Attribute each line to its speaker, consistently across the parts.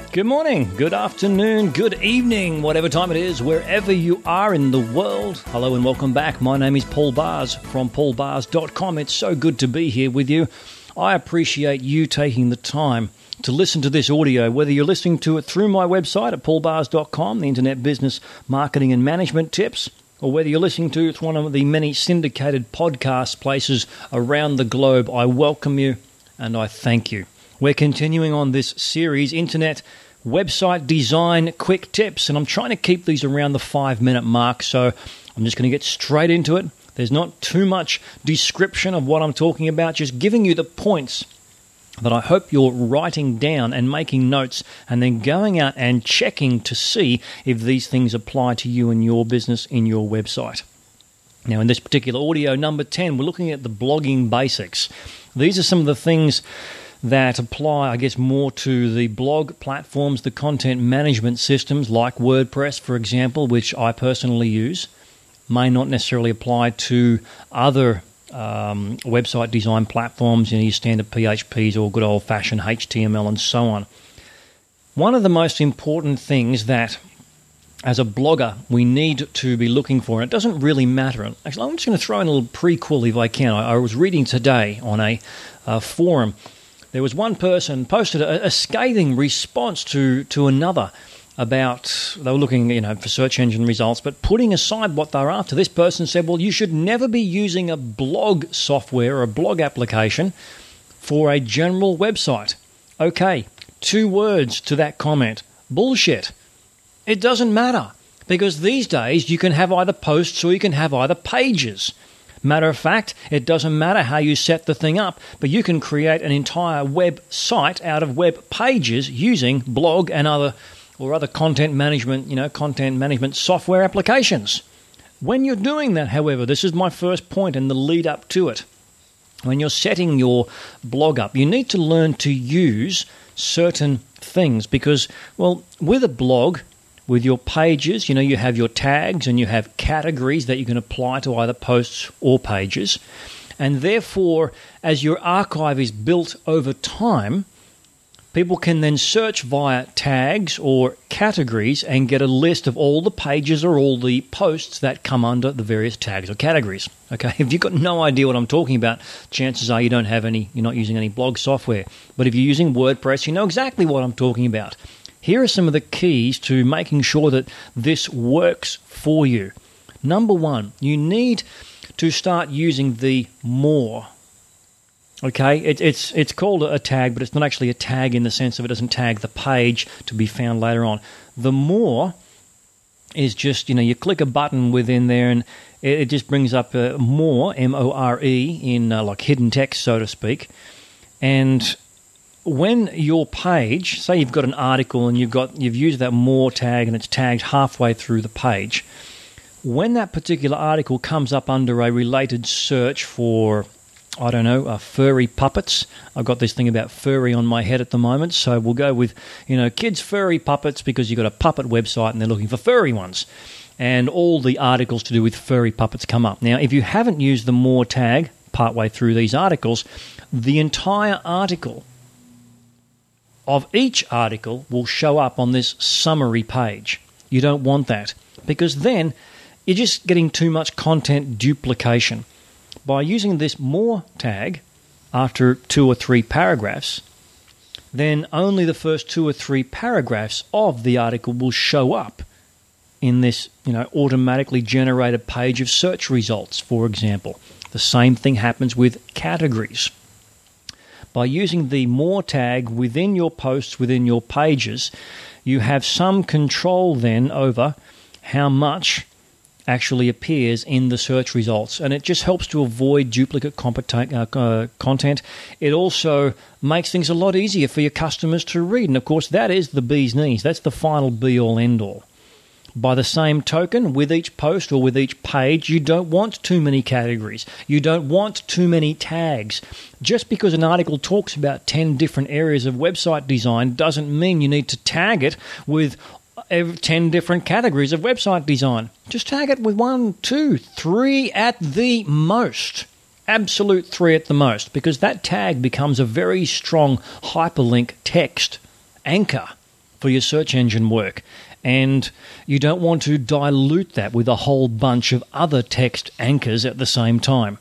Speaker 1: Good morning, good afternoon, good evening, whatever time it is, wherever you are in the world. Hello and welcome back. My name is Paul Bars from paulbars.com. It's so good to be here with you. I appreciate you taking the time to listen to this audio, whether you're listening to it through my website at paulbars.com, the internet business marketing and management tips, or whether you're listening to it through one of the many syndicated podcast places around the globe. I welcome you and I thank you. We're continuing on this series, Internet Website Design Quick Tips, and I'm trying to keep these around the 5-minute mark, so I'm just going to get straight into it. There's not too much description of what I'm talking about, just giving you the points that I hope you're writing down and making notes and then going out and checking to see if these things apply to you and your business in your website. Now, in this particular audio, number 10, we're looking at the blogging basics. These are some of the things that apply, I guess, more to the blog platforms, the content management systems like WordPress, for example, which I personally use, may not necessarily apply to other website design platforms, your standard PHPs or good old-fashioned HTML and so on. One of the most important things that, as a blogger, we need to be looking for, and it doesn't really matter. Actually, I'm just going to throw in a little prequel if I can. I was reading today on a forum. There was one person posted a scathing response to another about, they were looking, for search engine results, but putting aside what they're after, this person said, well, you should never be using a blog software or a blog application for a general website. Okay, 2 words to that comment. Bullshit. It doesn't matter, because these days you can have either posts or you can have either pages. Matter of fact, it doesn't matter how you set the thing up, but you can create an entire website out of web pages using blog and other content management software applications. When you're doing that, however, this is my first point and the lead up to it. When you're setting your blog up, you need to learn to use certain things because, well, with a blog, with your pages, you have your tags and you have categories that you can apply to either posts or pages. And therefore, as your archive is built over time, people can then search via tags or categories and get a list of all the pages or all the posts that come under the various tags or categories. Okay, if you've got no idea what I'm talking about, chances are you're not using any blog software. But if you're using WordPress, you know exactly what I'm talking about. Here are some of the keys to making sure that this works for you. Number 1, you need to start using the more. Okay, it's called a tag, but it's not actually a tag in the sense of it doesn't tag the page to be found later on. The more is just, you click a button within there and it just brings up more, M-O-R-E, in like hidden text, so to speak. And when your page, say you've got an article and you've used that more tag and it's tagged halfway through the page, when that particular article comes up under a related search for, furry puppets. I've got this thing about furry on my head at the moment, so we'll go with, kids' furry puppets because you've got a puppet website and they're looking for furry ones. And all the articles to do with furry puppets come up. Now, if you haven't used the more tag partway through these articles, the entire article of each article will show up on this summary page. You don't want that because then you're just getting too much content duplication. By using this more tag after 2 or 3 paragraphs, then only the first 2 or 3 paragraphs of the article will show up in this, automatically generated page of search results, for example. The same thing happens with categories. By using the more tag within your posts, within your pages, you have some control then over how much actually appears in the search results. And it just helps to avoid duplicate content. It also makes things a lot easier for your customers to read. And of course, that is the bee's knees. That's the final be-all, end-all. By the same token, with each post or with each page, you don't want too many categories. You don't want too many tags. Just because an article talks about 10 different areas of website design doesn't mean you need to tag it with 10 different categories of website design. Just tag it with 1, 2, 3 at the most. Absolute 3 at the most, because that tag becomes a very strong hyperlink text anchor for your search engine work. And you don't want to dilute that with a whole bunch of other text anchors at the same time.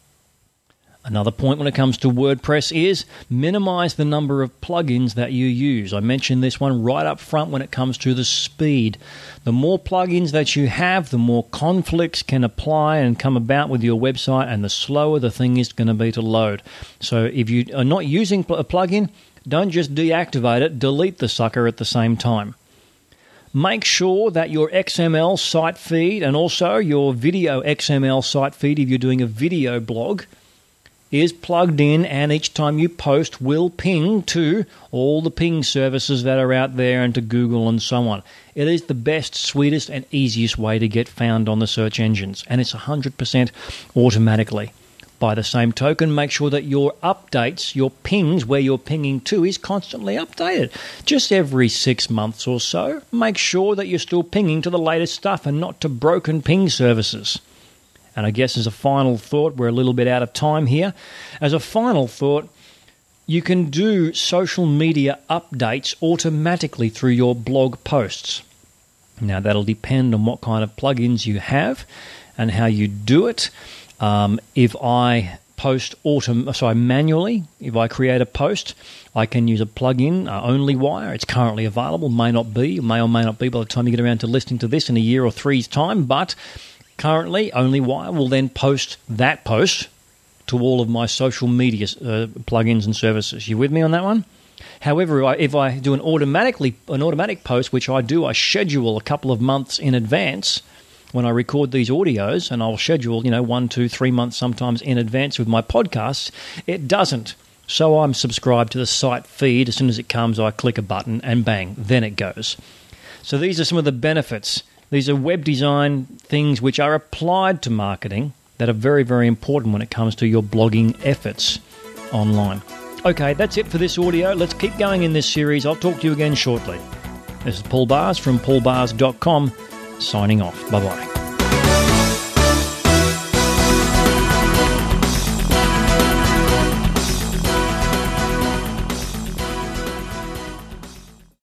Speaker 1: Another point when it comes to WordPress is minimize the number of plugins that you use. I mentioned this one right up front when it comes to the speed. The more plugins that you have, the more conflicts can apply and come about with your website, and the slower the thing is going to be to load. So if you are not using a plugin, don't just deactivate it, delete the sucker at the same time. Make sure that your XML site feed and also your video XML site feed, if you're doing a video blog, is plugged in, and each time you post will ping to all the ping services that are out there and to Google and so on. It is the best, sweetest, and easiest way to get found on the search engines, and it's 100% automatically. By the same token, make sure that your updates, your pings, where you're pinging to, is constantly updated. Just every 6 months or so, make sure that you're still pinging to the latest stuff and not to broken ping services. And I guess as a final thought, we're a little bit out of time here. As a final thought, you can do social media updates automatically through your blog posts. Now, that'll depend on what kind of plugins you have and how you do it. If I post manually, if I create a post, I can use a plugin, OnlyWire. It's currently available, may or may not be by the time you get around to listening to this in a year or three's time, but currently, OnlyWire will then post that post to all of my social media plugins and services. You with me on that one? However, if I do an automatic post, which I do, I schedule a couple of months in advance when I record these audios, and I'll schedule 1, 2, 3 months sometimes in advance with my podcasts. It doesn't. So I'm subscribed to the site feed. As soon as it comes, I click a button and bang, then it goes. So these are some of the benefits. These are web design things which are applied to marketing that are very, very important when it comes to your blogging efforts online. Okay, that's it for this audio. Let's keep going in this series. I'll talk to you again shortly. This is Paul Bars from paulbars.com, signing off. Bye-bye.